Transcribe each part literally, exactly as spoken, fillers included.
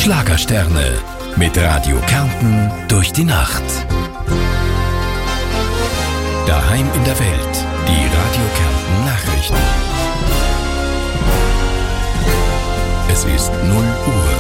Schlagersterne mit Radio Kärnten durch die Nacht. Daheim in der Welt, die Radio Kärnten Nachrichten. Es ist null Uhr.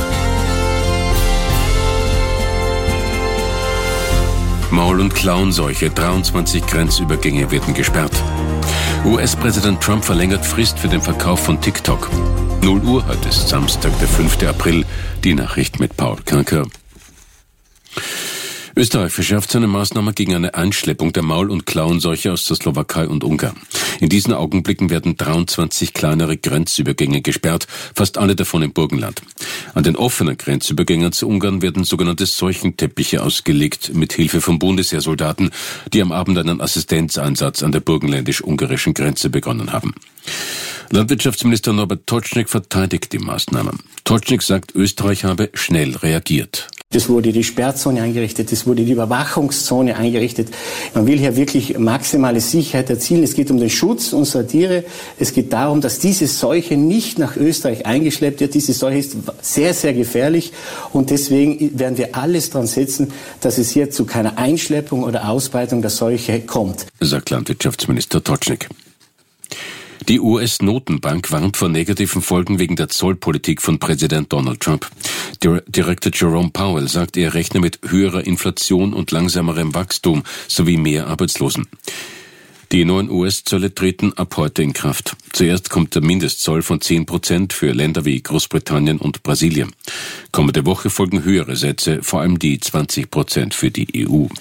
Maul- und Klauenseuche, dreiundzwanzig Grenzübergänge werden gesperrt. U S-Präsident Trump verlängert Frist für den Verkauf von TikTok. null Uhr, heute ist Samstag, der fünfte April. Die Nachricht mit Paul Kanker. Österreich verschärft seine Maßnahmen gegen eine Einschleppung der Maul- und Klauenseuche aus der Slowakei und Ungarn. In diesen Augenblicken werden dreiundzwanzig kleinere Grenzübergänge gesperrt, fast alle davon im Burgenland. An den offenen Grenzübergängen zu Ungarn werden sogenannte Seuchenteppiche ausgelegt, mit Hilfe von Bundesheersoldaten, die am Abend einen Assistenzeinsatz an der burgenländisch-ungarischen Grenze begonnen haben. Landwirtschaftsminister Norbert Totschnig verteidigt die Maßnahmen. Totschnig sagt, Österreich habe schnell reagiert. Es wurde die Sperrzone eingerichtet, es wurde die Überwachungszone eingerichtet. Man will hier wirklich maximale Sicherheit erzielen. Es geht um den Schutz unserer Tiere. Es geht darum, dass diese Seuche nicht nach Österreich eingeschleppt wird. Diese Seuche ist sehr, sehr gefährlich. Und deswegen werden wir alles dran setzen, dass es hier zu keiner Einschleppung oder Ausbreitung der Seuche kommt, sagt Landwirtschaftsminister Totschnig. Die U S-Notenbank warnt vor negativen Folgen wegen der Zollpolitik von Präsident Donald Trump. Direktor Jerome Powell sagt, er rechne mit höherer Inflation und langsamerem Wachstum sowie mehr Arbeitslosen. Die neuen U S-Zölle treten ab heute in Kraft. Zuerst kommt der Mindestzoll von zehn Prozent für Länder wie Großbritannien und Brasilien. Kommende Woche folgen höhere Sätze, vor allem die zwanzig Prozent für die E U.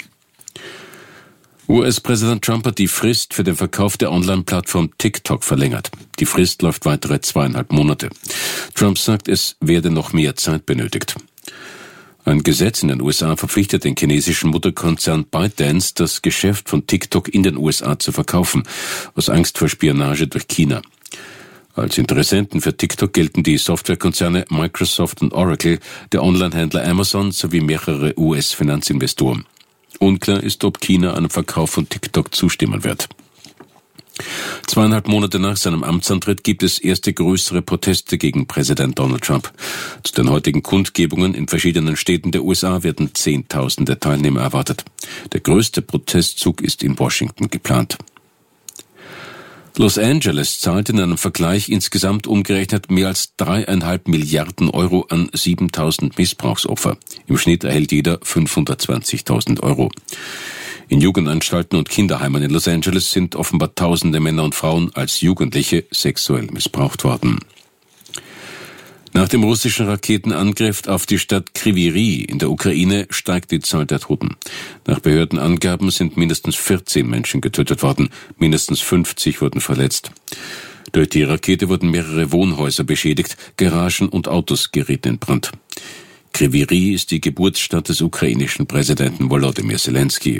U S-Präsident Trump hat die Frist für den Verkauf der Online-Plattform TikTok verlängert. Die Frist läuft weitere zweieinhalb Monate. Trump sagt, es werde noch mehr Zeit benötigt. Ein Gesetz in den U S A verpflichtet den chinesischen Mutterkonzern ByteDance, das Geschäft von TikTok in den U S A zu verkaufen, aus Angst vor Spionage durch China. Als Interessenten für TikTok gelten die Softwarekonzerne Microsoft und Oracle, der Onlinehändler Amazon sowie mehrere U S-Finanzinvestoren. Unklar ist, ob China einem Verkauf von TikTok zustimmen wird. Zweieinhalb Monate nach seinem Amtsantritt gibt es erste größere Proteste gegen Präsident Donald Trump. Zu den heutigen Kundgebungen in verschiedenen Städten der U S A werden Zehntausende Teilnehmer erwartet. Der größte Protestzug ist in Washington geplant. Los Angeles zahlt in einem Vergleich insgesamt umgerechnet mehr als dreieinhalb Milliarden Euro an siebentausend Missbrauchsopfer. Im Schnitt erhält jeder fünfhundertzwanzigtausend Euro. In Jugendanstalten und Kinderheimen in Los Angeles sind offenbar tausende Männer und Frauen als Jugendliche sexuell missbraucht worden. Nach dem russischen Raketenangriff auf die Stadt Kryvyi Rih in der Ukraine steigt die Zahl der Toten. Nach Behördenangaben sind mindestens vierzehn Menschen getötet worden, mindestens fünfzig wurden verletzt. Durch die Rakete wurden mehrere Wohnhäuser beschädigt, Garagen und Autos gerieten in Brand. Kryvyi Rih ist die Geburtsstadt des ukrainischen Präsidenten Volodymyr Zelensky.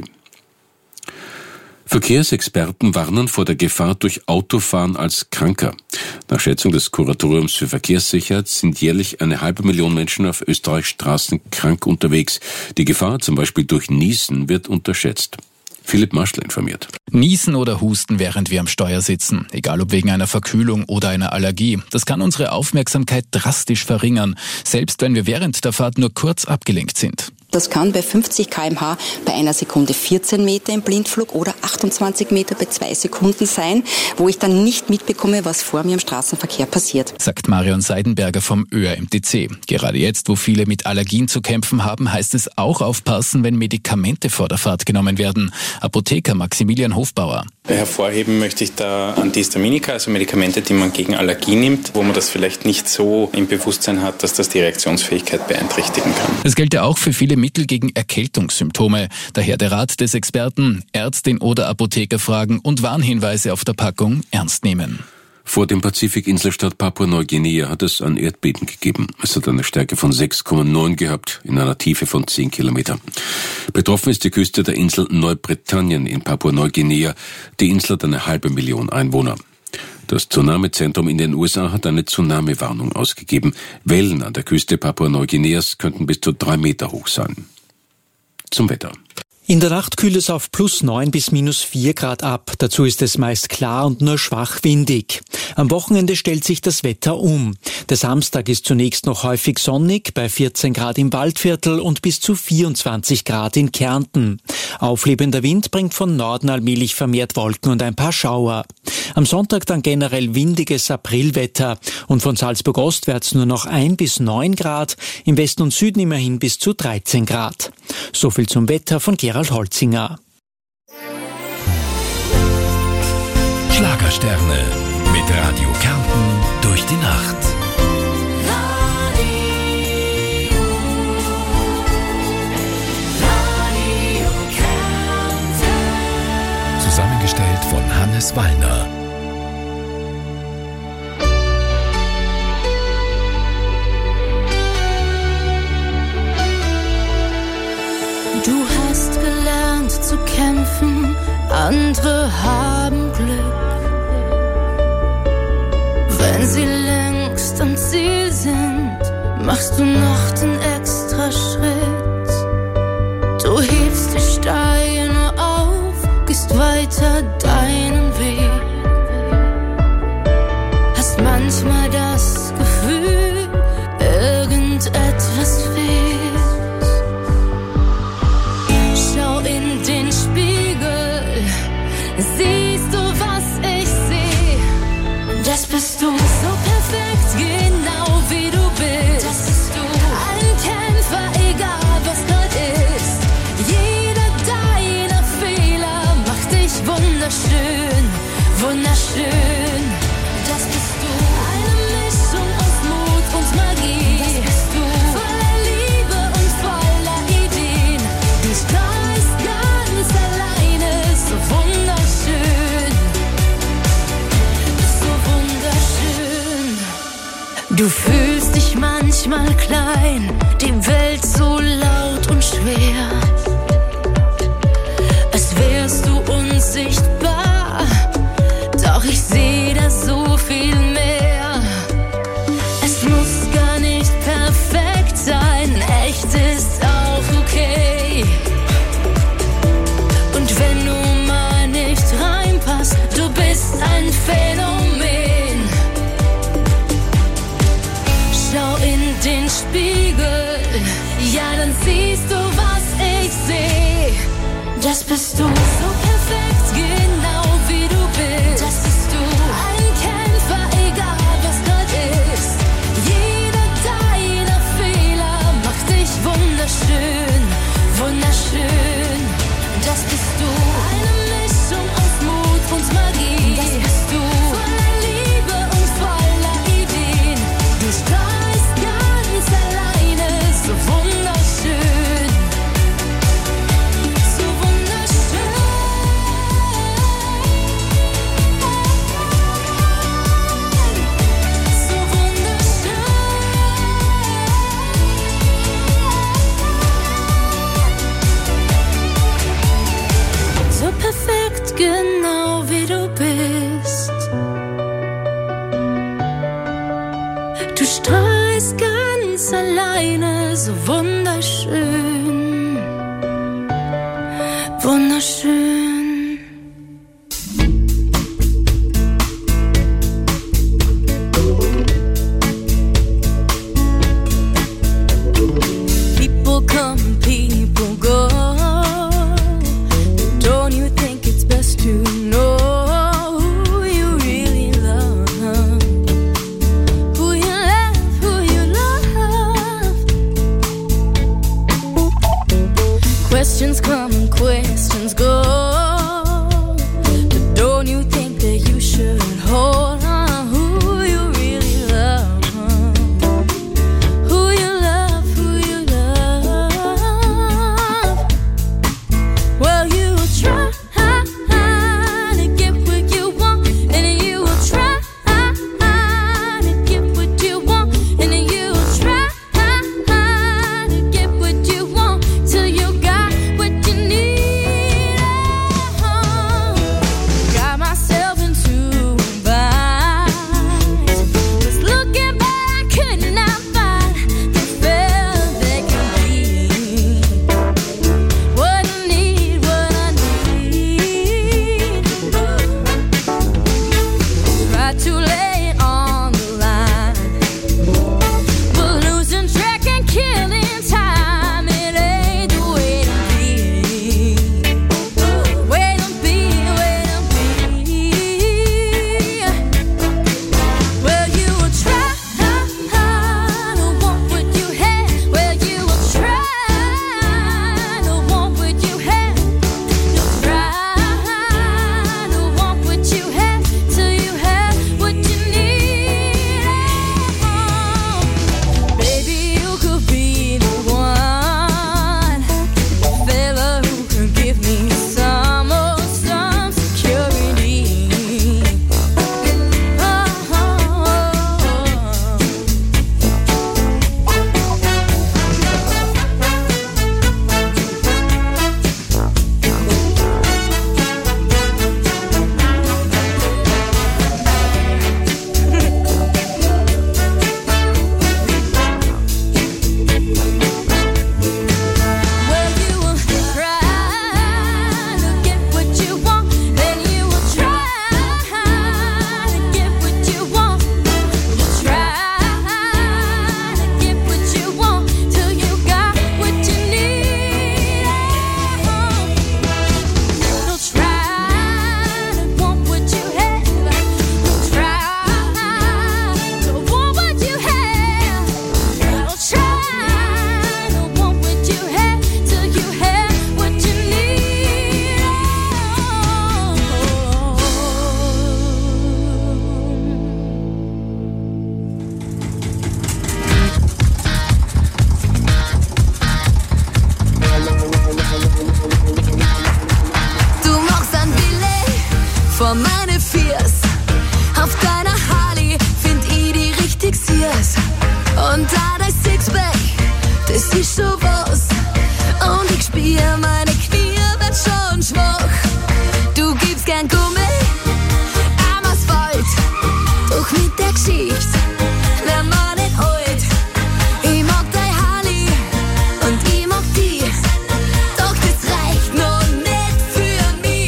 Verkehrsexperten warnen vor der Gefahr durch Autofahren als Kranker. Nach Schätzung des Kuratoriums für Verkehrssicherheit sind jährlich eine halbe Million Menschen auf Österreichs Straßen krank unterwegs. Die Gefahr, zum Beispiel durch Niesen, wird unterschätzt. Philipp Maschl informiert. Niesen oder Husten, während wir am Steuer sitzen, egal ob wegen einer Verkühlung oder einer Allergie, das kann unsere Aufmerksamkeit drastisch verringern, selbst wenn wir während der Fahrt nur kurz abgelenkt sind. Das kann bei fünfzig Kilometer pro Stunde bei einer Sekunde vierzehn Meter im Blindflug oder achtundzwanzig Meter bei zwei Sekunden sein, wo ich dann nicht mitbekomme, was vor mir im Straßenverkehr passiert. Sagt Marion Seidenberger vom Ö R M T C. Gerade jetzt, wo viele mit Allergien zu kämpfen haben, heißt es auch aufpassen, wenn Medikamente vor der Fahrt genommen werden. Apotheker Maximilian Hofbauer. Hervorheben möchte ich da Antihistaminika, also Medikamente, die man gegen Allergie nimmt, wo man das vielleicht nicht so im Bewusstsein hat, dass das die Reaktionsfähigkeit beeinträchtigen kann. Das gilt ja auch für viele Mittel gegen Erkältungssymptome. Daher der Rat des Experten, Ärztin oder Apotheker fragen und Warnhinweise auf der Packung ernst nehmen. Vor dem Pazifikinselstaat Papua-Neuguinea hat es ein Erdbeben gegeben. Es hat eine Stärke von sechs Komma neun gehabt, in einer Tiefe von zehn Kilometer. Betroffen ist die Küste der Insel Neubritannien in Papua-Neuguinea. Die Insel hat eine halbe Million Einwohner. Das Tsunami-Zentrum in den U S A hat eine Tsunami-Warnung ausgegeben. Wellen an der Küste Papua-Neuguineas könnten bis zu drei Meter hoch sein. Zum Wetter. In der Nacht kühlt es auf plus neun bis minus vier Grad ab. Dazu ist es meist klar und nur schwach windig. Am Wochenende stellt sich das Wetter um. Der Samstag ist zunächst noch häufig sonnig, bei vierzehn Grad im Waldviertel und bis zu vierundzwanzig Grad in Kärnten. Auflebender Wind bringt von Norden allmählich vermehrt Wolken und ein paar Schauer. Am Sonntag dann generell windiges Aprilwetter und von Salzburg ostwärts nur noch ein bis neun Grad, im Westen und Süden immerhin bis zu dreizehn Grad. So viel zum Wetter von Gerald Holzinger. Schlagersterne mit Radio Kärnten durch die Nacht. Radio, Radio Kärnten. Zusammengestellt von Hannes Wallner. Du hast gelernt zu kämpfen, andere haben Glück. Wenn sie längst am Ziel sind, machst du noch den extra Schritt. Du hebst die Steine auf, gehst weiter deinen Weg. Hast manchmal das Gefühl, irgendetwas fehlt. In den Spiegel siehst du, was ich sehe. Das bist du, so perfekt, genau wie du bist. Das bist du, ein Kämpfer, egal was grad ist. Jeder deiner Fehler macht dich wunderschön, wunderschön. Das bist du, eine Mischung aus Mut und Magie. Das bist du, voller Liebe und voller Ideen. Du strahlst ganz alleine, so wunderschön, so wunderschön. Du fühlst dich manchmal klein, die Welt so laut und schwer. Als wärst du unsichtbar, doch ich seh da so viel mehr. Es muss gar nicht perfekt sein, echt ist auch okay. Und wenn du mal nicht reinpasst, du bist ein Phänomen. Schau in den Spiegel, ja dann siehst du, was ich seh. Das bist du, so perfekt, genau wie du bist. Das bist du, ein Kämpfer, egal was grad ist. Jeder deiner Fehler macht dich wunderschön, wunderschön. Das bist du, eine Mischung aus Mut und Magie. Das bist du, voller Liebe und voller Ideen. Du strahlst ganz alleine, so wunderschön, so wunderschön, so wunderschön. So perfekt, genau wie du bist. Du strahlst ganz alleine, so wunderschön, wunderschön. People come, people go. Don't you think it's best to know who you really love? Who you love, who you love. Questions come and questions go. riecht, wär man nicht alt. Ich mag dein Harley und ich mag die, doch das reicht noch nicht für mich.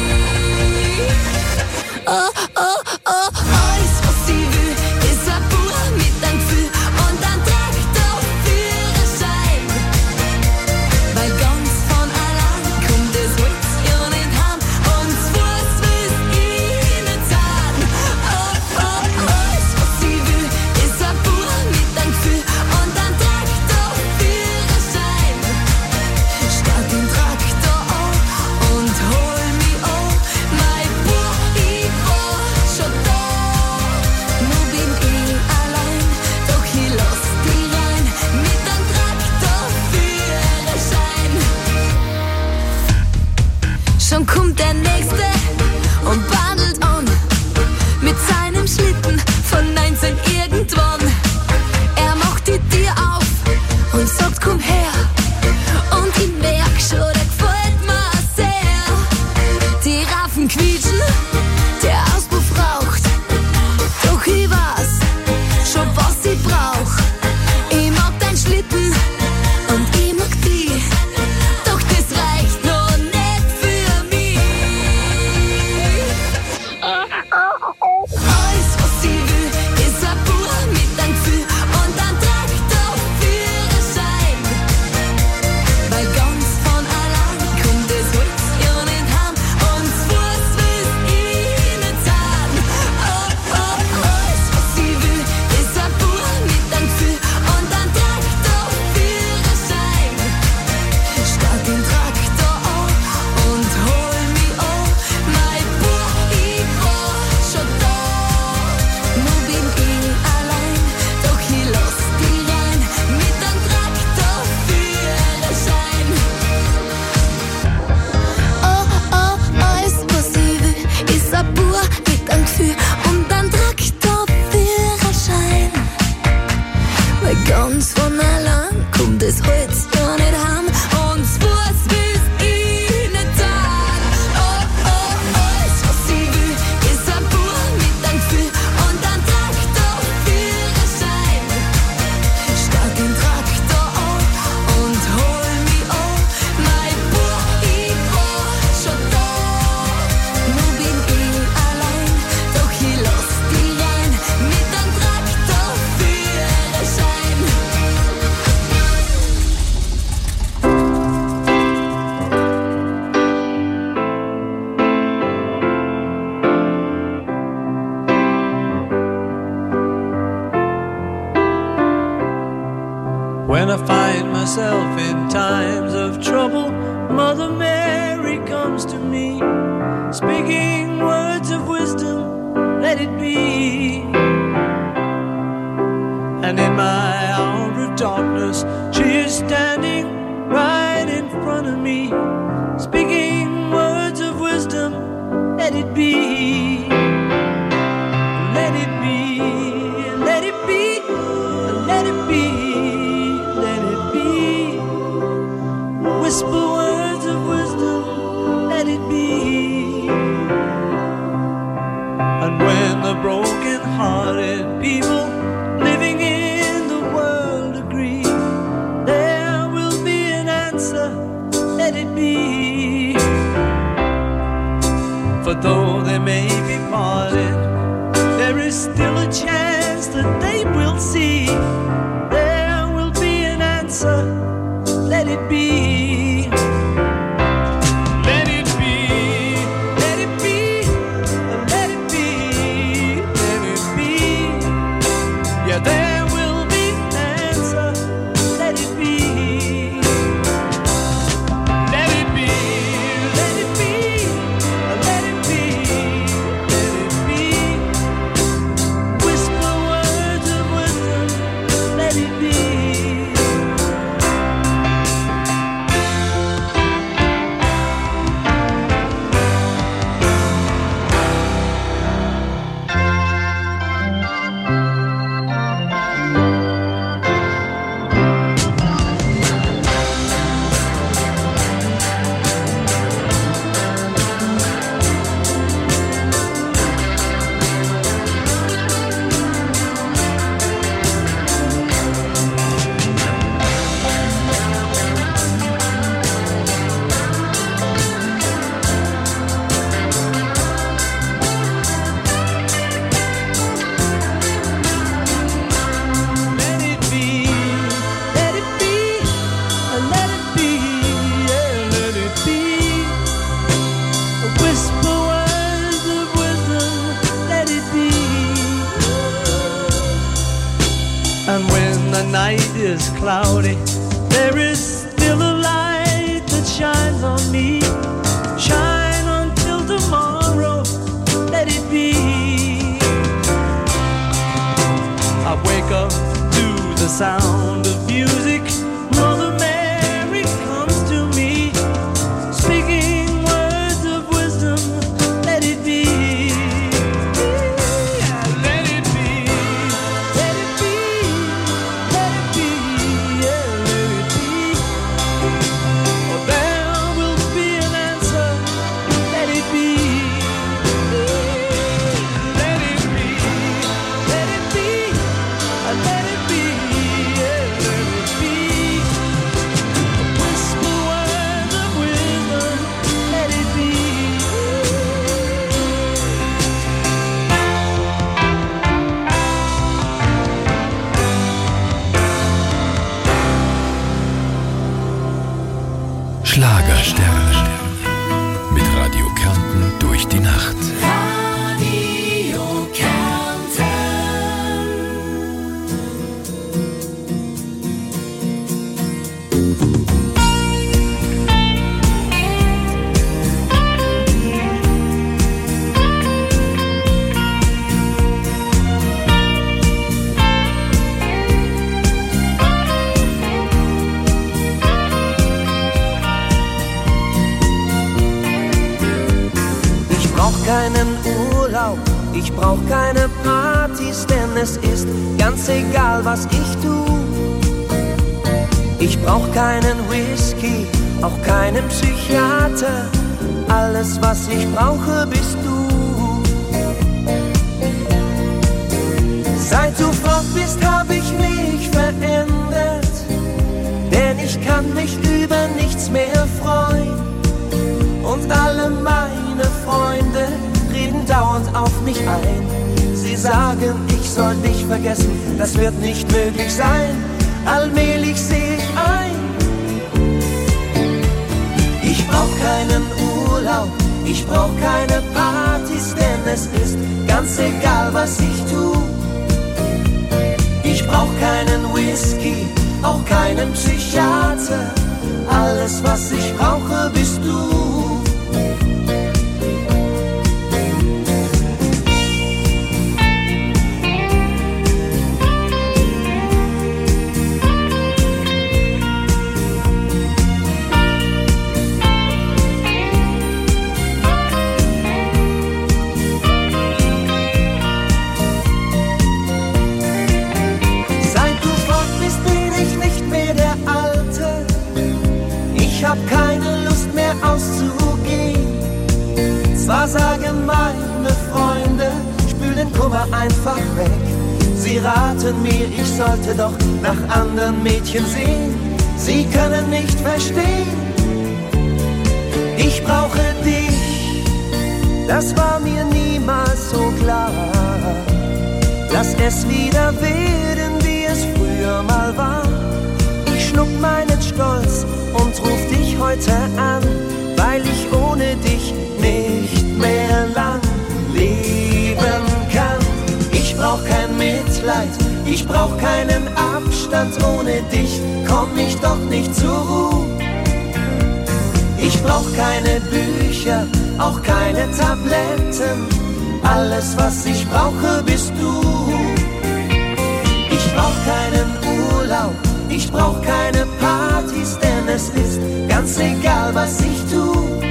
Oh, oh, oh, alles was ich will, ist ein Bauer mit einem Gefühl und ein Traktorführerschein. Weil ganz von allein kommt das Holz ja nicht heim und das Fuß will's ich nicht zahlen. Oh, oh, alles was ich will, ist ein Bauer mit einem Gefühl und ein Traktorführerschein. Start den Traktor an und hol mich an, mein Bauer, ich war schon da. Nur bin ich allein, doch ich lass dich rein mit einem Traktorführerschein. Schon kommt der Nächste und bandelt an mit seinem Schlitten von neunzehn irgendwann. Er macht die Tür auf und sagt, komm her. Und ich merk schon, der gefällt mir sehr. Die Raffen quietschen, der Auspuff raucht. Doch ich weiß schon, was ich brauch. Ich mag dein Schlitten und ich mag die, doch das reicht noch nicht für mich. Alles was ich will, ist ein Bauer mit einem Gefühl und ein Traktorführerschein. Weil ganz von allein kommt das Holz ja nicht heim und das Fuß will's ich nicht zahlen. Oh, oh, alles was ich will, ist ein Bauer mit einem Gefühl und ein Traktorführerschein. Start den Traktor an und hol mich an, mein Bauer, ich war schon da. Nur bin ich allein, doch ich lass dich rein mit einem Traktorführerschein. Oh, oh, alles was ich will, ist ein Bauer mit einem Gefühl und ein Traktorführerschein. Weil ganz von allein kommt das Holz ja nicht heim und das Fuß will's ich nicht zahlen. Oh, oh, alles was ich will, ist ein Bauer mit einem Gefühl und ein Traktorführerschein. Start den Traktor an und hol mich an, mein Bauer, ich war schon da. Nur bin ich allein, doch ich lass dich rein mit einem Traktorführerschein. When I find myself in times of trouble, Mother Mary comes to me, speaking words of wisdom, let it be. And in my hour of darkness, she is standing right in front of me, speaking words of wisdom, let it be. Let it be, let it be, let it be. Whisper words of wisdom, let it be. And when the broken-hearted people living in the world agree, there will be an answer, let it be. For though they may be parted, there is still a chance that they will see. There will be an answer, let it be. Let it be, let it be, let it be, let it be. Yeah, there will be an answer, let it be. Let it be, let it be, let it be, night is cloudy, there is still a light that shines on me. Shine until tomorrow, let it be. I wake up to the sound of music. Mother Mary comes to me, speaking words of wisdom, let it be. Schlagersterne mit Radio Kärnten durch die Nacht. Radio Kärnten. Keinen Urlaub, ich brauch keine Partys, denn es ist ganz egal, was ich tu. Ich brauch keinen Whisky, auch keinen Psychiater, alles, was ich brauche, bist du. Seit du fort bist, hab ich mich verändert, denn ich kann mich über nichts mehr freuen. Und alle meine Freunde reden dauernd auf mich ein. Sie sagen, ich soll dich vergessen, das wird nicht möglich sein. Allmählich seh ich ein. Ich brauch keinen Urlaub, ich brauch keine Partys, denn es ist ganz egal, was ich tu. Ich brauch keinen Whisky, auch keinen Psychiater, alles, was ich brauche, bist du. Keine Lust mehr auszugehen. Zwar sagen meine Freunde, spül den Kummer einfach weg. Sie raten mir, ich sollte doch nach anderen Mädchen sehen. Sie können nicht verstehen, ich brauche dich. Das war mir niemals so klar. Lass es wieder werden, wie es früher mal war. Ich schluck meinen Stolz und ruf dich heute an, weil ich ohne dich nicht mehr lang leben kann. Ich brauch kein Mitleid, ich brauch keinen Abstand. Ohne dich komm ich doch nicht zur Ruhe. Ich brauch keine Bücher, auch keine Tabletten. Alles, was ich brauche, bist du. Ich brauch keinen Urlaub, ich brauch keine Partys, denn es ist ganz egal, was ich tu.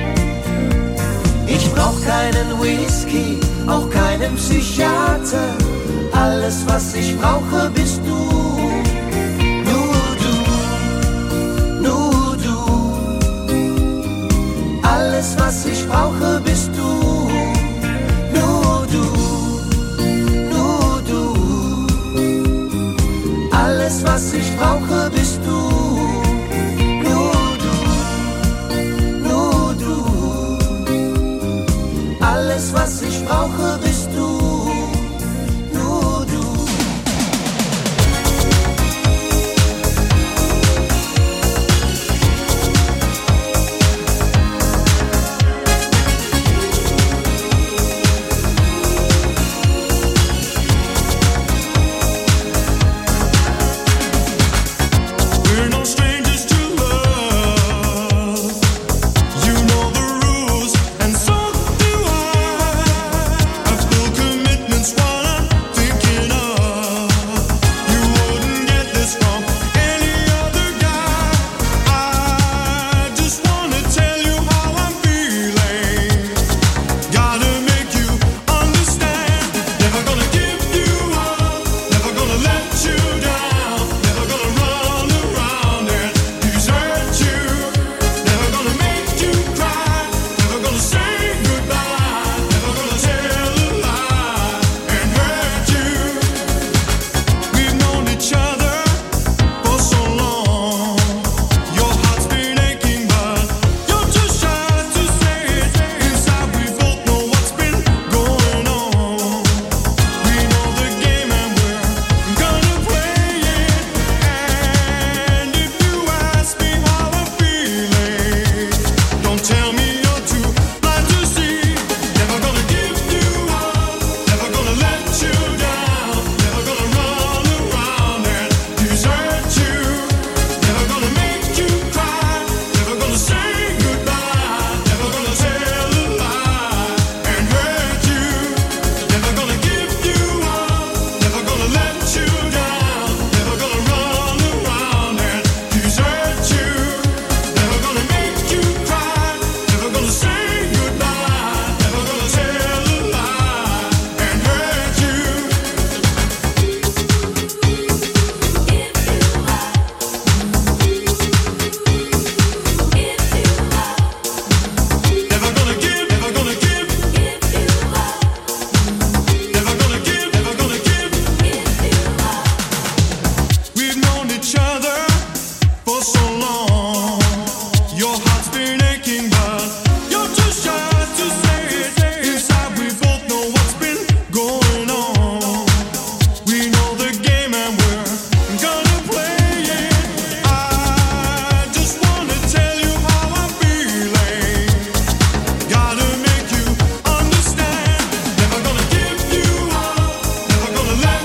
Ich brauch keinen Whisky, auch keinen Psychiater. Alles, was ich brauche, bist du. Nur du, nur du. Alles, was ich brauche, bist du. Nur du, nur du. Alles, was ich brauche, bist du. Nur du, nur du. Alles, was ich brauche, bist du. Nur du.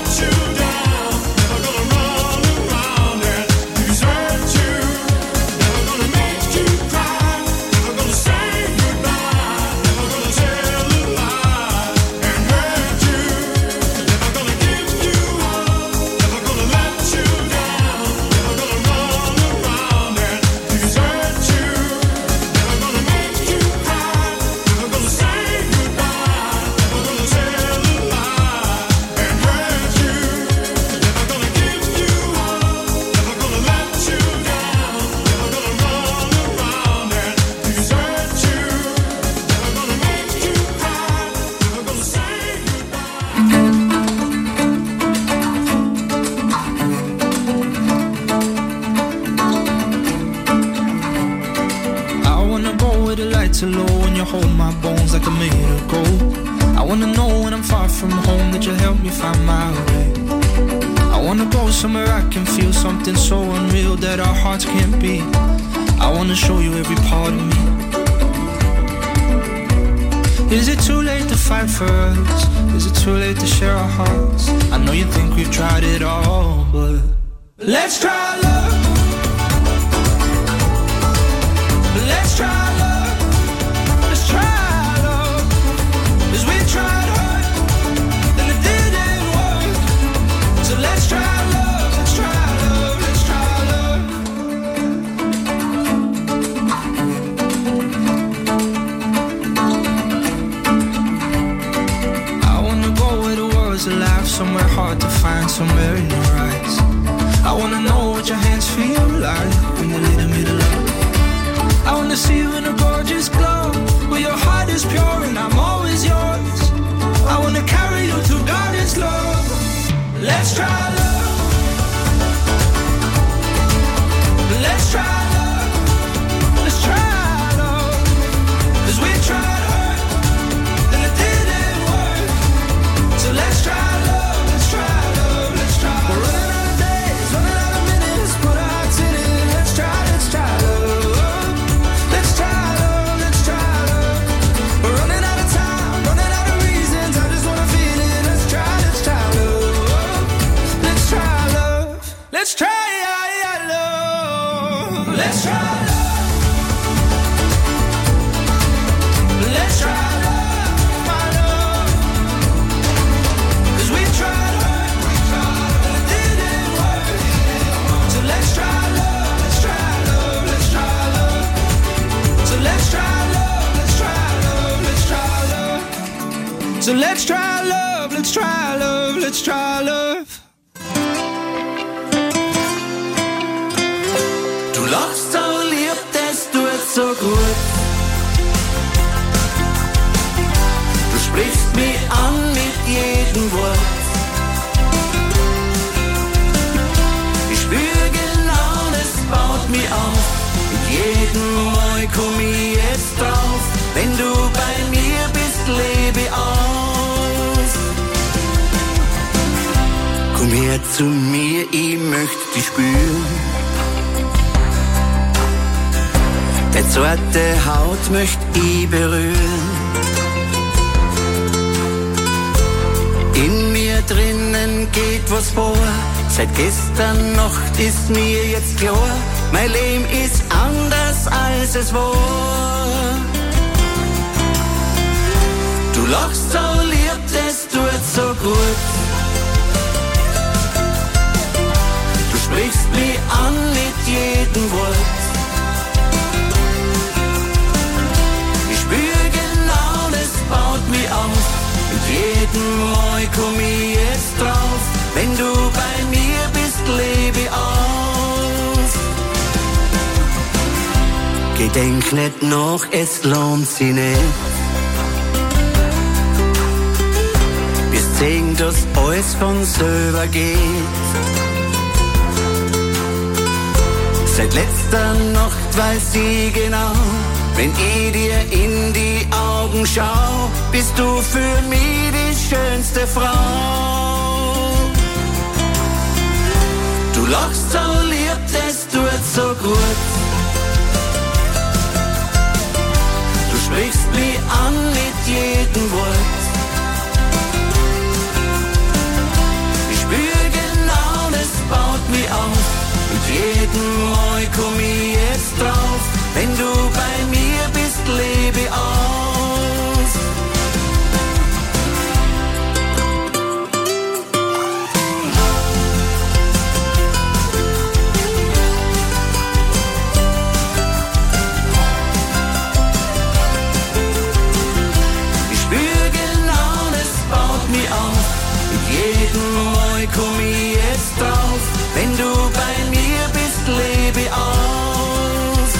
lights are low and you hold my bones like a made of gold. I wanna know when I'm far from home that you'll help me find my way. I wanna go somewhere I can feel something so unreal that our hearts can't beat. I wanna show you every part of me. Is it too late to fight for us? Is it too late to share our hearts? I know you think we've tried it all, but let's try love. Let's try love. Let's try love. 'Cause we tried hard and it didn't work. So let's try love. Let's try love. Let's try love. I wanna go where the world's alive, somewhere hard to find, somewhere in your eyes. I wanna know what your hands feel like when you're in the middle of. I wanna see you in a gorgeous glow, where your heart is pure and I'm always yours. I wanna carry you to God is love. Let's try love. Let's try love. Let's try love. 'Cause we tried hard and it didn't work. So let's try love. Let's try love. Let's try love. We're running out of days, running out of minutes, put our hearts in it. Let's try, let's try love. Let's try love. Let's try love. Let's try love, my love. 'Cause we tried hard, we tried, and it didn't work. So let's try love, let's try love, let's try love. So let's try love, let's try love, let's try love. So let's try love, let's try love, let's try love. Du lachst so lieb, das tut so gut. Du sprichst mich an mit jedem Wort. Ich spür genau, das baut mich auf. Mit jedem Mal komm ich jetzt drauf. Wenn du bei mir bist, lebe aus. Komm her zu mir, ich möchte dich spüren. Der zarte Haut möcht ich berühren. In mir drinnen geht was vor. Seit gestern Nacht ist mir jetzt klar, mein Leben ist anders als es war. Du lachst so lieb, das tut so gut. Du sprichst mich an mit jedem Wort. Baut mich auf, mit jedem Mal komm ich jetzt drauf. Wenn du bei mir bist, lebe aus. Gedenk nicht nach, es lohnt sich nicht. Wir sehen, dass alles von selber geht. Seit letzter Nacht weiß ich genau, wenn ich dir in die Augen schau, bist du für mich die schönste Frau. Du lachst so lieb, das tut so gut. Du sprichst mich an mit jedem Wort. Ich jedem Mal komm ich jetzt drauf, wenn du bei mir bist, lebe aus. Ich spür genau, das baut mich auf, mit jedem Mal komm ich jetzt drauf, wenn du bei mir bist, lebe aus.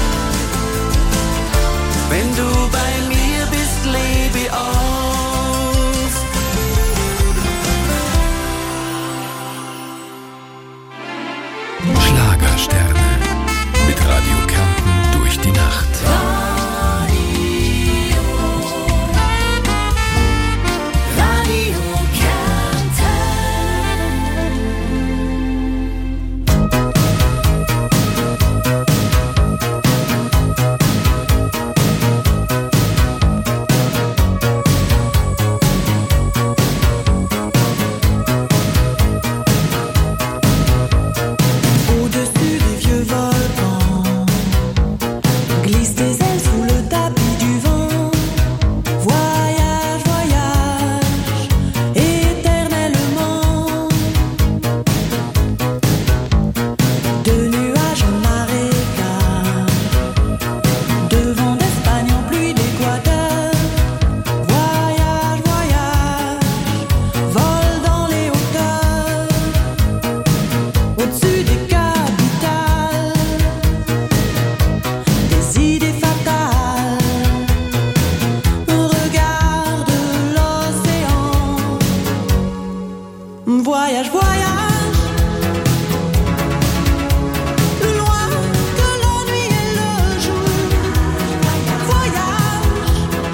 Wenn du bei mir bist, lebe aus. Schlagersterne mit Radio Kärnten durch die Nacht. Au-dessus des vieux volcans glissent des ailes sous le tapis du vent. Voyage, voyage, éternellement. De nuages en marécage, de vent d'Espagne en pluie d'Équateur. Voyage, voyage, vol dans les hauteurs. Au-dessus des capitales, des idées fatales. Regarde l'océan. Voyage, voyage, plus loin que la nuit et le jour. Voyage,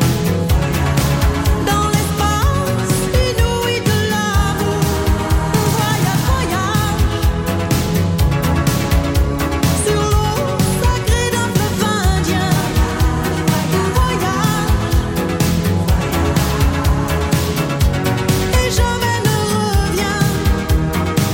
dans l'espace inouï de l'amour. Voyage, voyage, sur l'eau sacrée d'un fleuve indien. Voyage, et jamais ne reviens.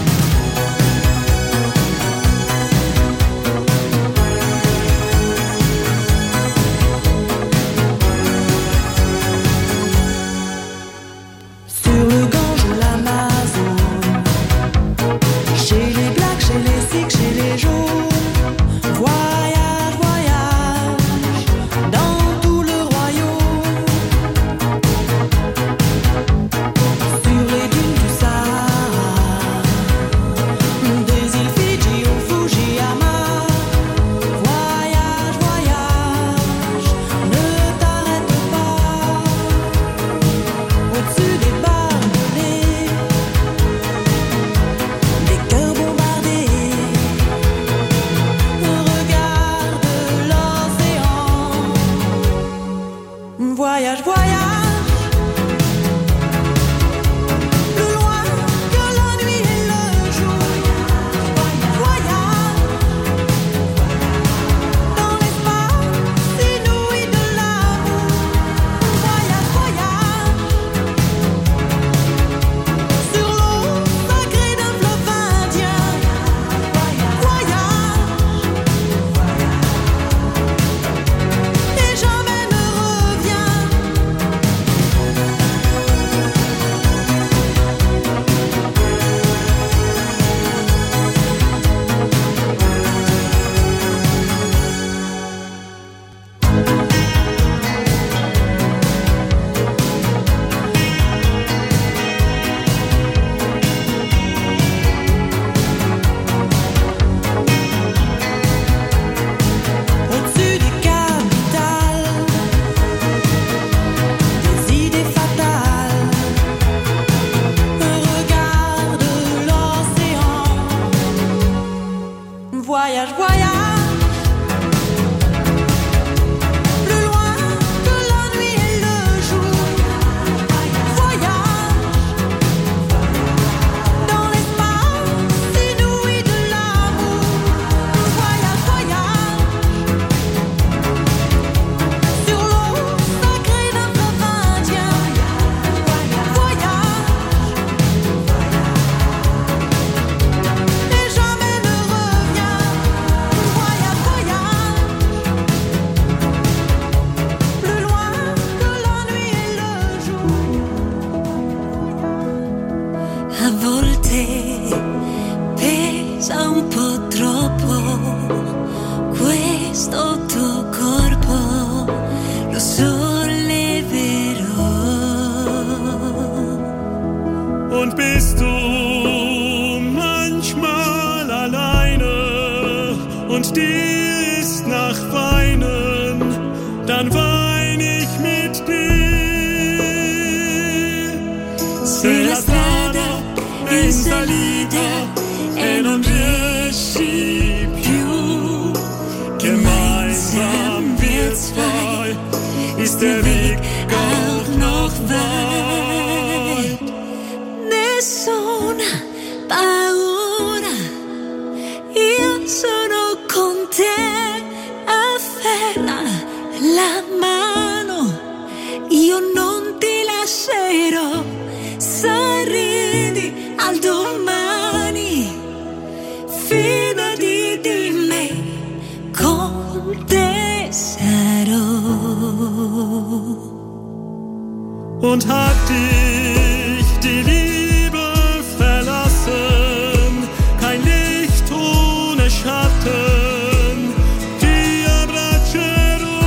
und dir ist nach Weinen, dann wein ich mit dir. Se la strada è in salita e non riesci più, gemeinsam wir zwei, ist der Weg auch noch weit. Nessuna paura, io sono con te, afferra la mano, io non ti lascerò, sorridi al domani, fidati di me, con te sarò. Und hat dich die Liebe verlassen, kein Licht ohne Schatten, ti abbraccerò.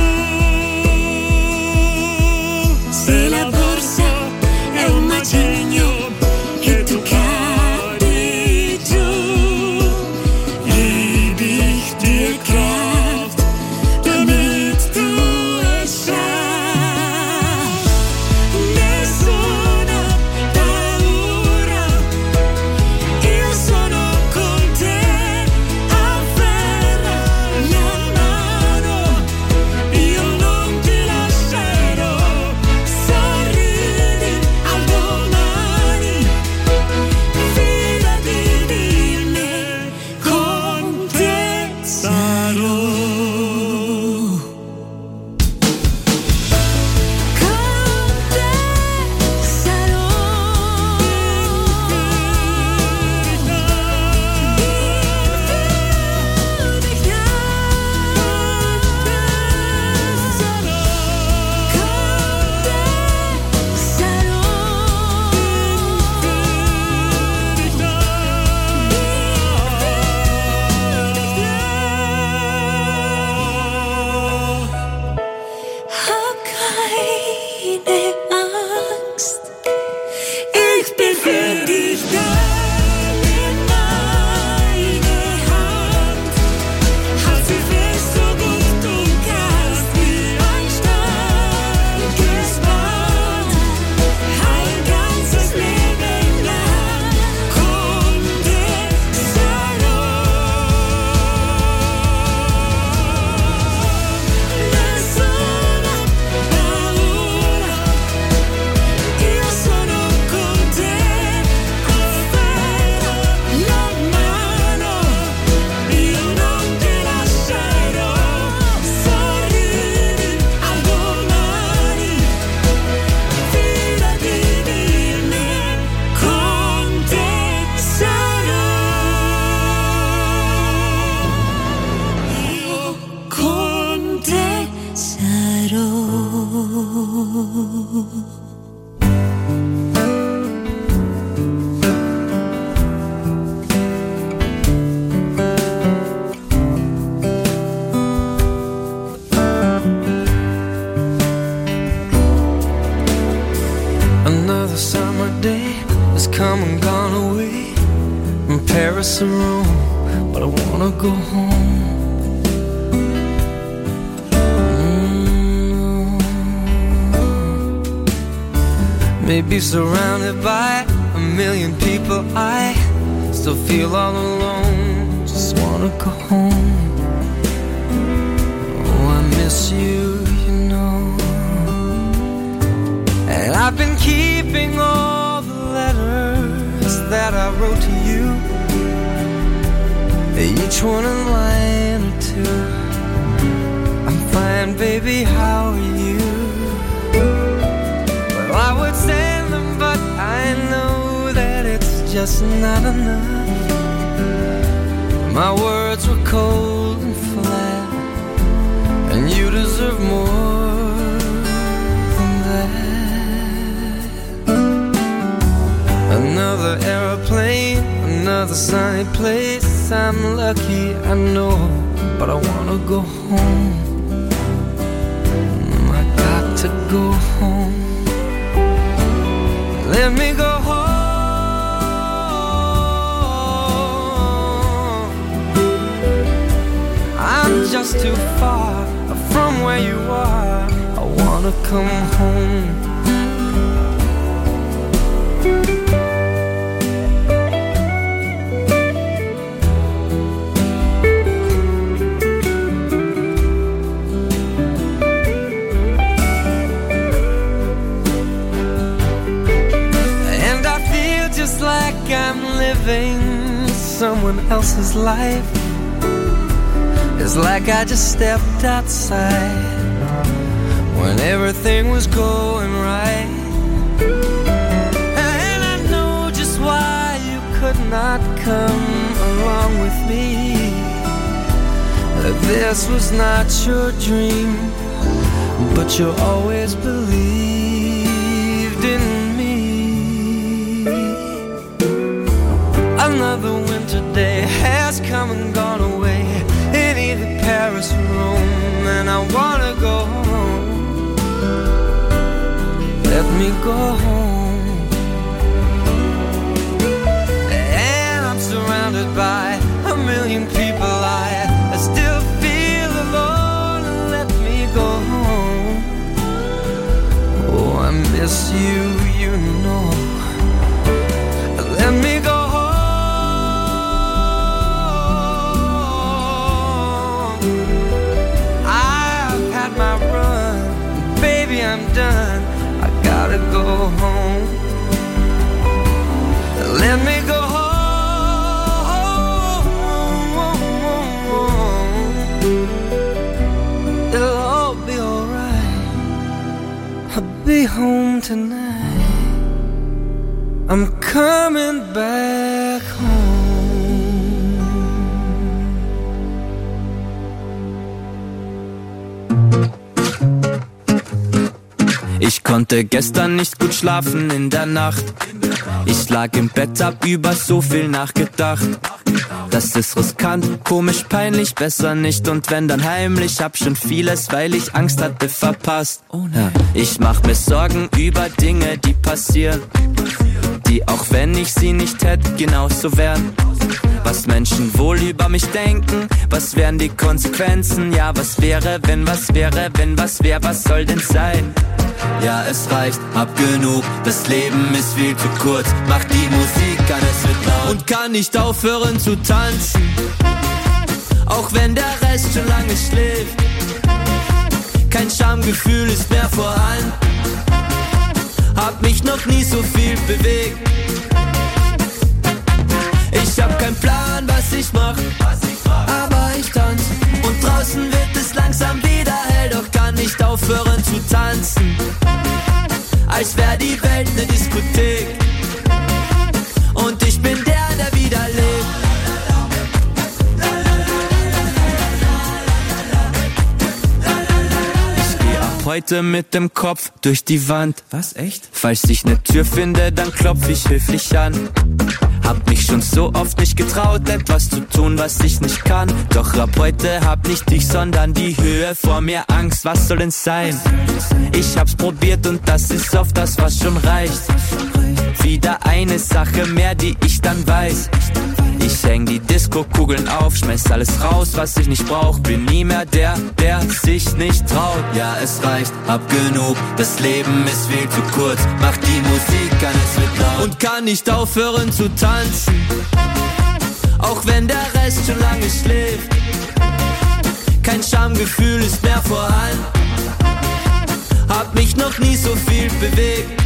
Se la borsa è un macigno che tu cadi giù, gib ich dir Kraft, damit du es schaffst. Nessuna paura, io sono con te, afferra la mano, io non ti lascerò, sorridi al domani, fidati di me, con te sarò. Hab keine Angst, ich bin für dich da. Nimm meine Hand, halt sie fest so gut du kannst, wie ein starkes Band, ein ganzes Leben lang, con te sarò. Nessuna paura, io sono con te, afferra la mano, io non ti lascerò, sorridi al domani, fidati di me, con te sarò. Io con te sarò. Another summer day has come and gone away from Paris and Rome, but I wanna go home. Mm. Maybe surrounded by a million people, I still feel all alone. Just wanna go home. Oh, I miss you, you know. And I've been keeping all the letters that I wrote to you, each one a line or two. I'm fine, baby, how are you? Well, I would send them, but I know that it's just not enough. My words were cold and flat, and you deserve more than that. Another aeroplane, another sunny place. I'm lucky, I know, but I wanna go home. I got to go home. Let me go home. miles too far from where you are. I wanna come home. And I feel just like I'm living someone else's life. It's like I just stepped outside when everything was going right. And I know just why you could not come along with me. That this was not your dream, but you always believed in me. Another winter day has come and gone away in either Paris or Rome, and I wanna go home. Let me go home. And I'm surrounded by a million people. I, I still feel alone. Let me go home. Oh, I miss you, you know. Let me go home. My run, baby, I'm done. I gotta go home. Let me go home. It'll all be alright. I'll be home tonight. I'm coming back home. Ich konnte gestern nicht gut schlafen in der Nacht. Ich lag im Bett, hab über so viel nachgedacht. Das ist riskant, komisch, peinlich, besser nicht. Und wenn dann heimlich, hab schon vieles, weil ich Angst hatte, verpasst. Ja, ich mach mir Sorgen über Dinge, die passieren, die, auch wenn ich sie nicht hätte, genauso wären. Was Menschen wohl über mich denken, was wären die Konsequenzen? Ja, was wäre, wenn, was wäre, wenn, was wär, was soll denn sein? Ja, es reicht, hab genug, das Leben ist viel zu kurz. Mach die Musik an, es wird laut und kann nicht aufhören zu tanzen, auch wenn der Rest schon lange schläft. Kein Schamgefühl ist mehr vorhanden, hab mich noch nie so viel bewegt. Ich hab keinen Plan, was ich mach, aber ich tanz. Und draußen wird es langsam wieder hell, doch kann nicht aufhören zu tanzen, als wär die Welt ne Diskothek. Und ich bin der, der wieder lebt. Ich geh ab heute mit dem Kopf durch die Wand. Was, echt? Falls ich ne Tür finde, dann klopf ich höflich an. Hab mich schon so oft nicht getraut, etwas zu tun, was ich nicht kann. Doch ab heute hab nicht ich, sondern die Höhe vor mir Angst. Was soll denn sein? Ich hab's probiert und das ist oft das, was schon reicht. Wieder eine Sache mehr, die ich dann weiß. Ich häng die Disco-Kugeln auf, schmeiß alles raus, was ich nicht brauch. Bin nie mehr der, der sich nicht traut. Ja, es reicht, hab genug, das Leben ist viel zu kurz. Mach die Musik an, es wird laut und kann nicht aufhören zu tanzen, auch wenn der Rest schon lange schläft. Kein Schamgefühl ist mehr vorhanden, hab mich noch nie so viel bewegt.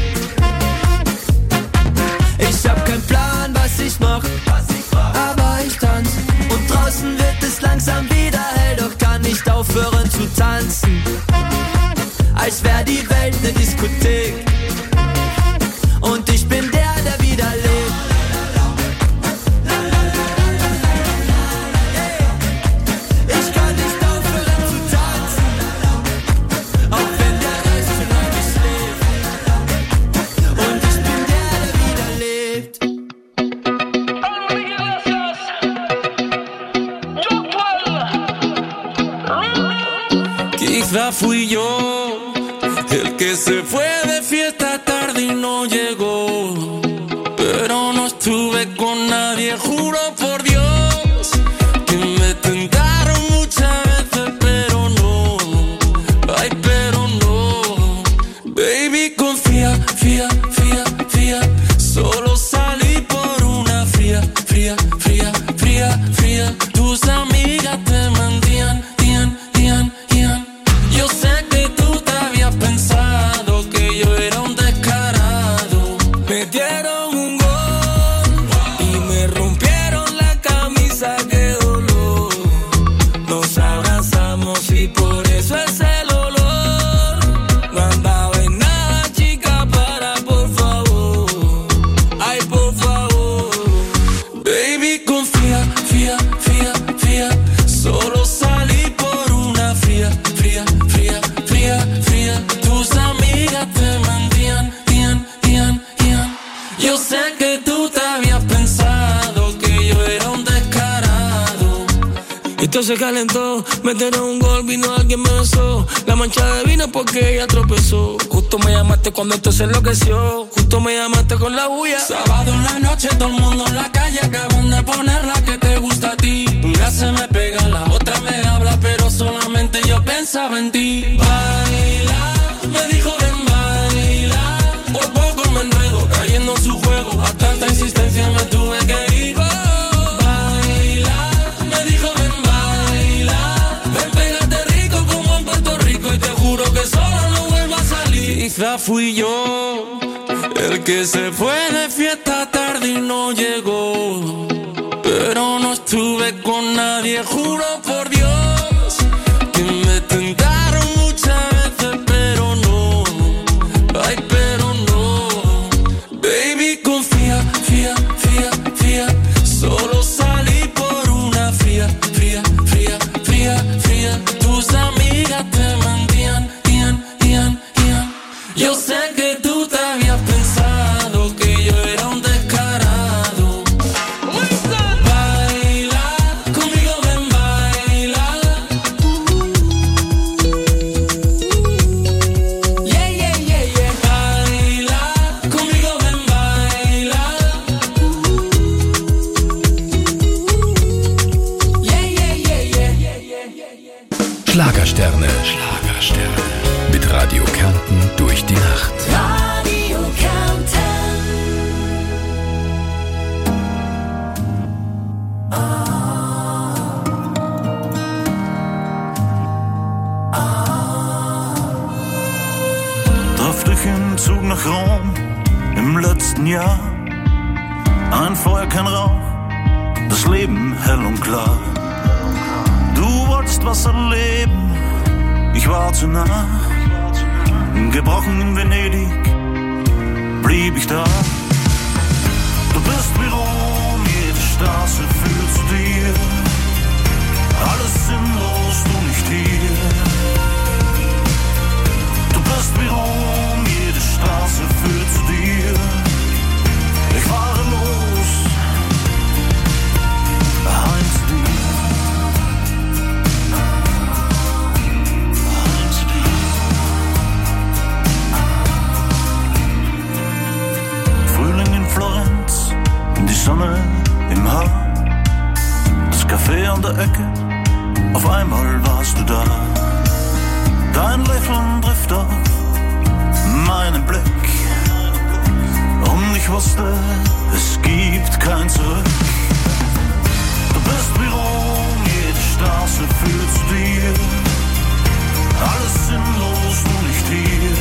Ich hab keinen Plan, was ich mach, aber ich tanz. Und draußen wird es langsam wieder hell, doch kann nicht aufhören zu tanzen, als wär die Welt ne Diskothek. Und ich bin der, der wieder lebt. Ich kann nicht aufhören zu tanzen, auch wenn der Rest schon lange schläft. Und ich bin der, der wieder lebt. Quizá fui yo el que se fue de fiesta tarde y no llegó, pero no estuve con nadie, juro por Dios que me tentaron muchas veces, fría. Tus amigas te mentían, tían, tían, tían. Yo sé que tú te habías pensado que yo era un descarado. Metieron un gol y me rompieron la camisa, qué dolor. Nos abrazamos y por eso es el olor. No andaba en nada, chica, para, por favor. Ay, por favor. Baby, confía, fía, fía, fía. Solo salí por una fría, fría, fría, fría, fría. Tus amigas te mentían, tían, tían, tían. Yo sé que tú te habías pensado que yo era un descarado. Esto se calentó, metieron un gol, vino alguien me besó. La mancha de vino porque ella tropezó. Justo me llamaste cuando esto se enloqueció. Justo me llamaste con la bulla. Sábado en la noche, todo el mundo en la calle. Acaban de poner la que te gusta a ti. Una se me pega, la otra me habla, pero solamente yo pensaba en ti. Baila, me dijo ven baila. Por poco me enredo, cayendo en su juego. A tanta insistencia me tuve que ir. Baila, me dijo ven baila. Ven, pégate rico como en Puerto Rico. Y te juro que solo no vuelvo a salir. Quizá fui yo el que se fue de fiesta tarde y no llegó. Pero no estuve con nadie, juro por Dios que me tentaron muchas veces, pero no. Ay, pero no. Baby, confía, fía, fía, fía. Solo salí por una fría, fría, fría, fría, fría. Tus amigas te mentían, tían, tían, tían. Yo sé que tú te habías pensado que yo era un descarado. Baila, conmigo ven baila. Yeah, yeah, yeah, yeah. Baila, conmigo ven baila. Yeah, yeah, yeah, yeah. Schlagersterne. Schlagersterne. Mit Radio Kärnten durch die Nacht. Radio Kärnten. Traf dich im Zug nach Rom im letzten Jahr. Ein Feuer, kein Rauch, das Leben hell und klar. Du wolltest was erleben, ich war zu nah. Gebrochen in Venedig blieb ich da. Du bist wie Rom, jede Straße führt zu dir. Alles sinnlos, du nicht hier. Du bist wie Rom, jede Straße führt zu dir. Ich fahre los, heim zu dir. Heim zu dir. Frühling in Florenz, die Sonne im Haar. Das Café an der Ecke, auf einmal warst du da. Dein Lächeln trifft auf meinen Blick. Und ich wusste, es gibt kein Zurück. Du bist wie Rom, jede Straße führt zu dir. Alles sinnlos, du nicht hier.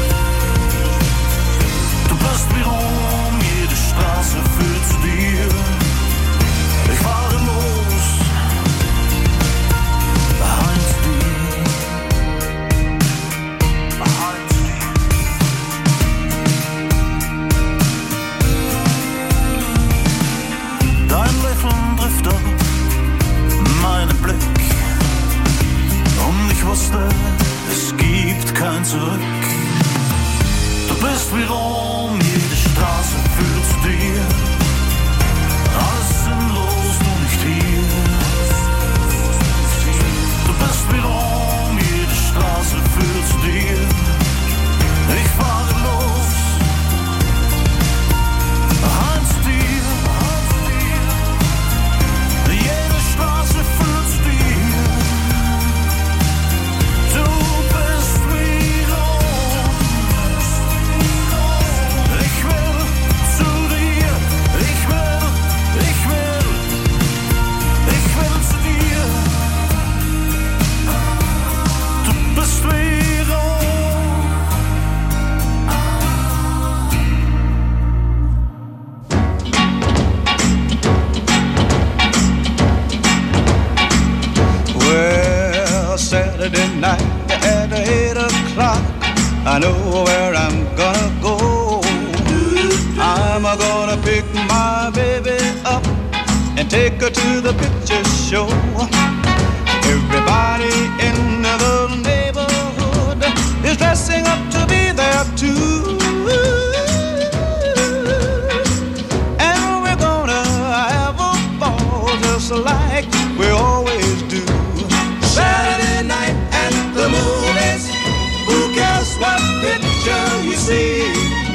Du bist wie Rom, jede Straße führt zu dir. Ich fahre los, heim zu dir. Heim zu dir. Dein Lächeln trifft auf meinen Blick. Und ich wusste, es gibt kein Zurück. Du bist wie Rom, jede Straße führt zu dir. Alles sinnlos, du nicht hier. Du bist wie Rom, jede Straße führt zu dir. Ich fahre los, heim zu dir. Jede Straße führt zu dir. Du bist wie Rom. Ich will zu dir. Saturday night at eight o'clock, I know where I'm gonna go. I'm gonna pick my baby up and take her to the picture show. Everybody in the neighborhood is dressing up to be there too. And we're gonna have a ball just like we always do. Saturday night at the movies, who cares what picture you see?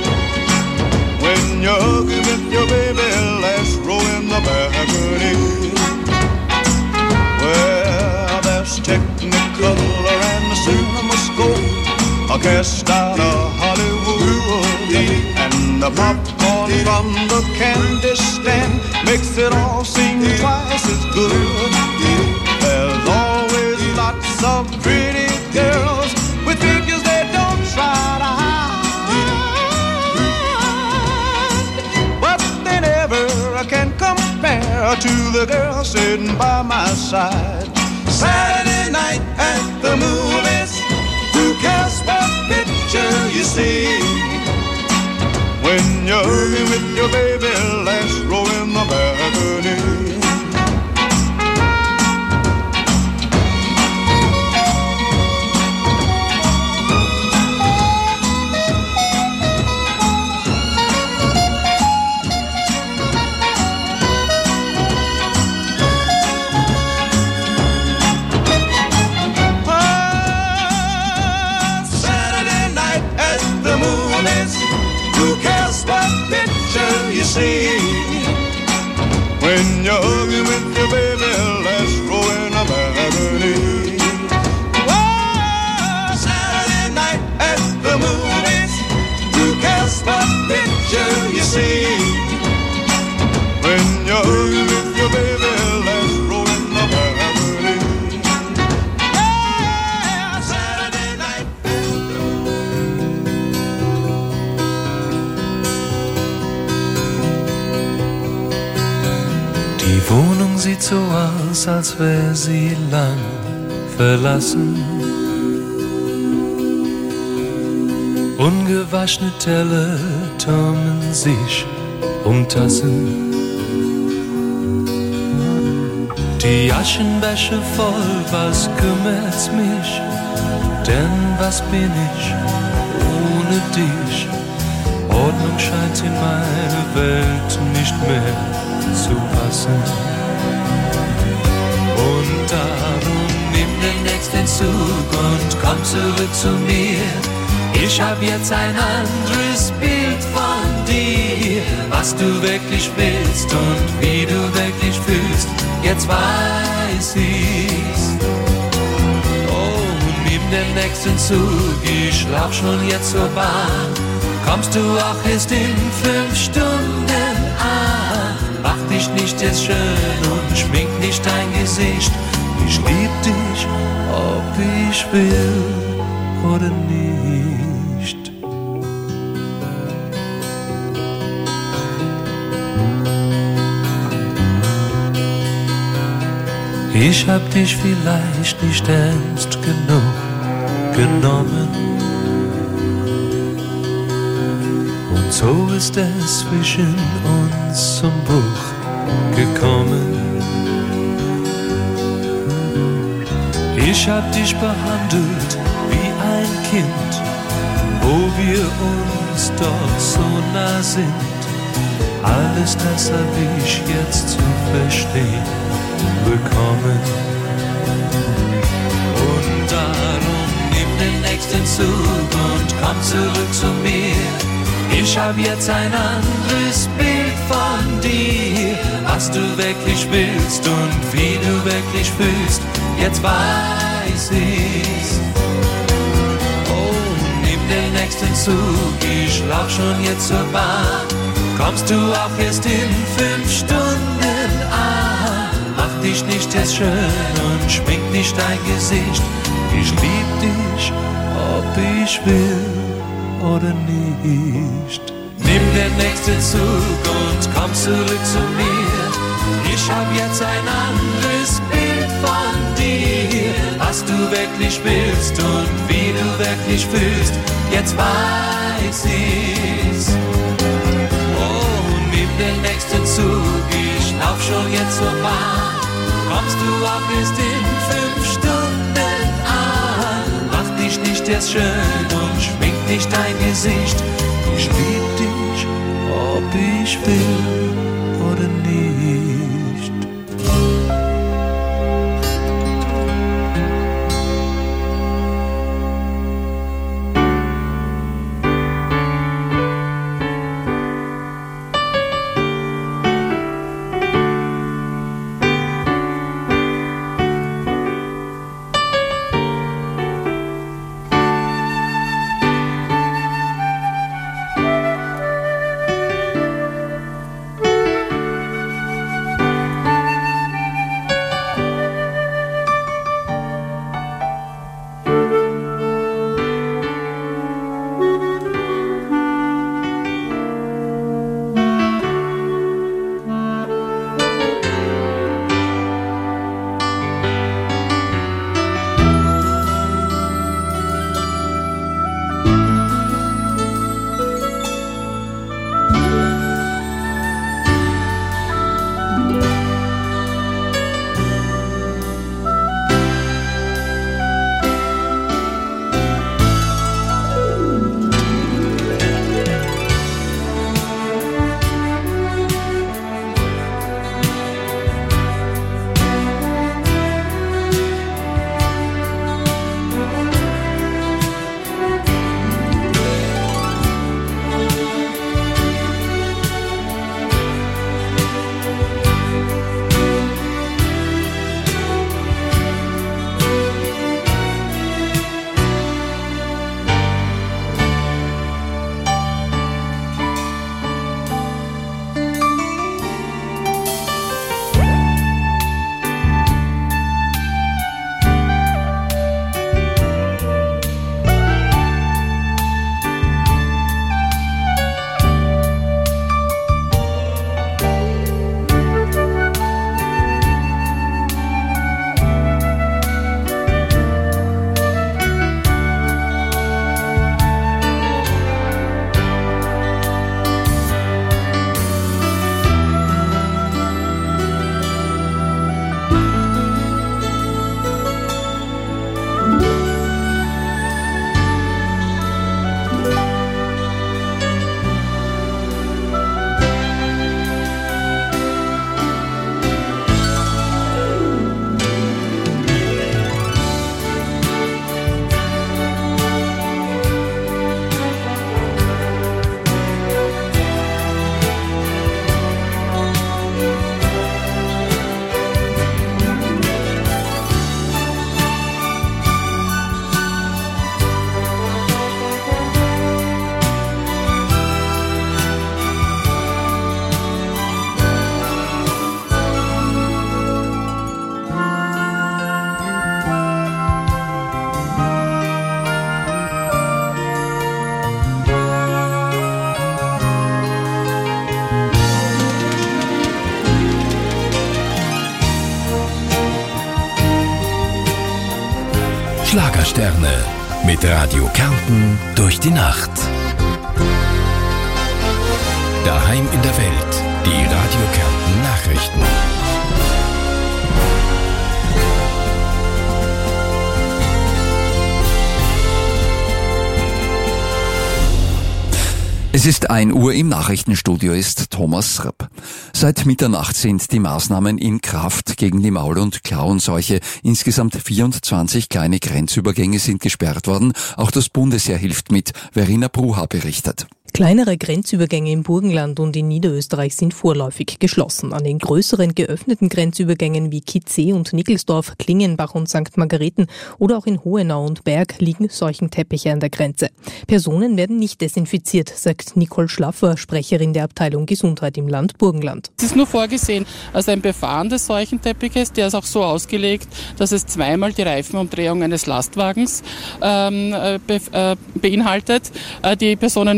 When you're hugging with your baby, let's roll in the balcony. Well, there's Technicolor and the CinemaScope, a cast out of Hollywood, and the popcorn from the candy stand makes it all seem twice as good. There's always lots of pretty girls with figures they don't try to hide, but they never can compare to the girl sitting by my side. Saturday night at the movies, who cares what picture you see? When you're hugging with your baby, let's roll in the balcony. When you're hugging with your baby, let's roll in the balcony. Whoa, Saturday night at the movies, who cares what picture you see? When you're hugging with your baby, let's roll in the balcony. Yeah, Saturday night. Die Wohnung sieht so aus, als wäre sie lang verlassen. Ungewaschene Teller türmen sich um Tassen. Die Aschenbecher voll, was kümmert's mich? Denn was bin ich ohne dich? Ordnung scheint in meine Welt nicht mehr zu passen. Und darum nimm den nächsten Zug und komm zurück zu mir. Ich hab jetzt ein anderes Bild von dir, was du wirklich willst und wie du wirklich fühlst. Jetzt weiß ich's. Oh, nimm den nächsten Zug, ich lauf schon jetzt zur Bahn. Kommst du auch erst in fünf Stunden an? Mach dich nicht erst schön und schmink nicht dein Gesicht. Ich lieb dich, ob ich will oder nicht. Ich hab dich vielleicht nicht ernst genug genommen. Und so ist es zwischen uns zum Bruch gekommen. Ich hab dich behandelt wie ein Kind, wo wir uns doch so nah sind. Alles das hab ich jetzt zu verstehen bekommen. Und darum nimm den nächsten Zug und komm zurück zu mir. Ich hab jetzt ein anderes Bild von dir, was du wirklich willst und wie du wirklich fühlst. Jetzt weiß ich's. Oh, nimm den nächsten Zug, ich lauf schon jetzt zur Bahn. Kommst du auch erst in fünf Stunden an? Mach dich nicht erst schön und schmink nicht dein Gesicht. Ich lieb dich, ob ich will oder nicht. Nimm den nächsten Zug und komm zurück zu mir. Ich hab jetzt ein anderes Bild von dir, was du wirklich willst und wie du wirklich fühlst. Jetzt weiß ich's. Oh, nimm den nächsten Zug, ich lauf schon jetzt zur Bahn. Kommst du auch erst in fünf Stunden an? Mach dich nicht erst schön und schmink nicht dein Gesicht. Ich lieb dich, ob ich will oder nicht. Schlagersterne mit Radio Kärnten durch die Nacht. Daheim in der Welt, die Radio Kärnten Nachrichten. Es ist ein Uhr, im Nachrichtenstudio ist Thomas Rapp. Seit Mitternacht sind die Maßnahmen in Kraft gegen die Maul- und Klauenseuche. Insgesamt vierundzwanzig kleine Grenzübergänge sind gesperrt worden. Auch das Bundesheer hilft mit. Verena Bruha berichtet. Kleinere Grenzübergänge im Burgenland und in Niederösterreich sind vorläufig geschlossen. An den größeren geöffneten Grenzübergängen wie Kitzee und Nickelsdorf, Klingenbach und Sankt Margareten oder auch in Hohenau und Berg liegen Seuchenteppiche an der Grenze. Personen werden nicht desinfiziert, sagt Nicole Schlaffer, Sprecherin der Abteilung Gesundheit im Land Burgenland. Es ist nur vorgesehen als ein Befahren des Seuchenteppiches, der ist auch so ausgelegt, dass es zweimal die Reifenumdrehung eines Lastwagens ähm, be- äh, beinhaltet. Äh, die Personen müssen nicht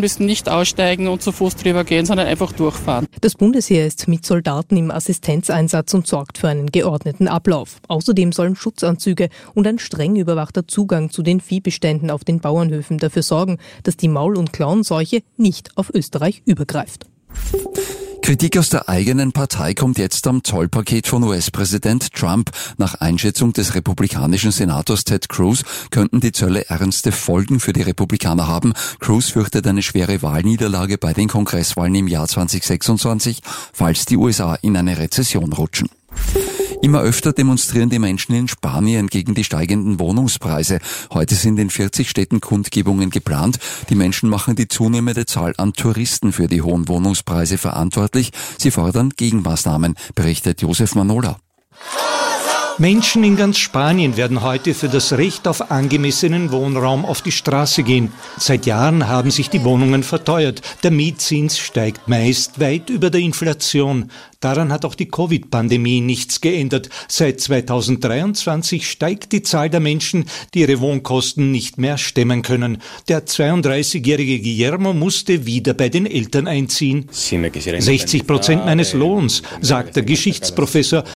aussteigen und zu Fuß drüber gehen, sondern einfach durchfahren. Das Bundesheer ist mit Soldaten im Assistenzeinsatz und sorgt für einen geordneten Ablauf. Außerdem sollen Schutzanzüge und ein streng überwachter Zugang zu den Viehbeständen auf den Bauernhöfen dafür sorgen, dass die Maul- und Klauenseuche nicht auf Österreich übergreift. Kritik aus der eigenen Partei kommt jetzt am Zollpaket von U S-Präsident Trump. Nach Einschätzung des republikanischen Senators Ted Cruz könnten die Zölle ernste Folgen für die Republikaner haben. Cruz fürchtet eine schwere Wahlniederlage bei den Kongresswahlen im Jahr zwanzig sechsundzwanzig, falls die U S A in eine Rezession rutschen. Immer öfter demonstrieren die Menschen in Spanien gegen die steigenden Wohnungspreise. Heute sind in vierzig Städten Kundgebungen geplant. Die Menschen machen die zunehmende Zahl an Touristen für die hohen Wohnungspreise verantwortlich. Sie fordern Gegenmaßnahmen, berichtet Josef Manola. Menschen in ganz Spanien werden heute für das Recht auf angemessenen Wohnraum auf die Straße gehen. Seit Jahren haben sich die Wohnungen verteuert. Der Mietzins steigt meist weit über der Inflation. Daran hat auch die Covid-Pandemie nichts geändert. Seit zweitausenddreiundzwanzig steigt die Zahl der Menschen, die ihre Wohnkosten nicht mehr stemmen können. Der zweiunddreißigjährige Guillermo musste wieder bei den Eltern einziehen. sechzig Prozent meines Lohns, sagt der Geschichtsprofessor,